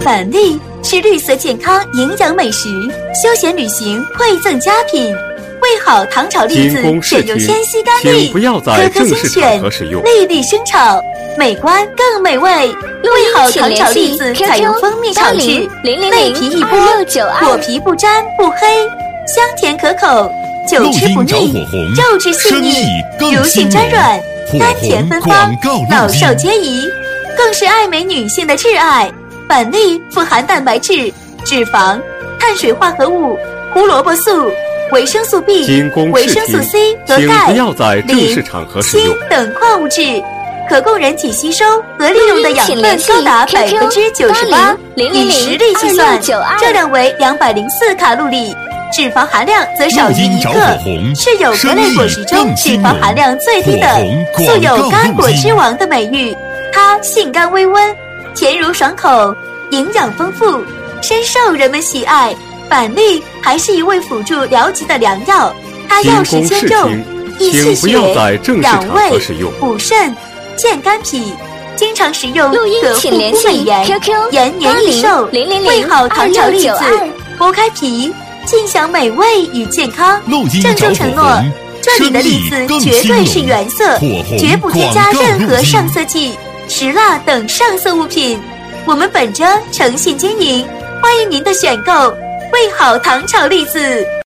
板栗是绿色健康营养美食，休闲旅行馈赠佳品。味好糖炒栗子选用鲜西干栗， 不要在正式场合使用， 粒粒生炒，美观更美味。味好糖炒栗子采用蜂蜜炒制，内皮一剥，果皮不粘不黑，香甜可口，久吃不腻，肉质细腻，如性沾软，甘甜芬芳，老少皆宜，更是爱美女性的挚爱。板栗富含蛋白质、脂肪、碳水化合物、胡萝卜素、维生素 B、维生素 C 和钙、 不要在正式场合使用锌等矿物质，可供人体吸收和利用的养分高达98%，以实力计算，热量为204卡路里，脂肪含量则少于1克，是有各类果实中脂肪含量最低的，素有干果之王的美誉。它性甘微温，甜如爽口，营养丰富，深受人们喜爱。板栗还是一味辅助疗疾的良药，它药食兼用，益气血、养胃、补肾、健肝脾。经常食用可护肤美颜，延年益寿。味好糖炒栗子，剥开皮，尽享美味与健康。郑重承诺，这里的栗子绝对是原色，绝不添加任何上色剂、石蜡等上色物品。我们本着诚信经营，欢迎您的选购。味好糖炒栗子。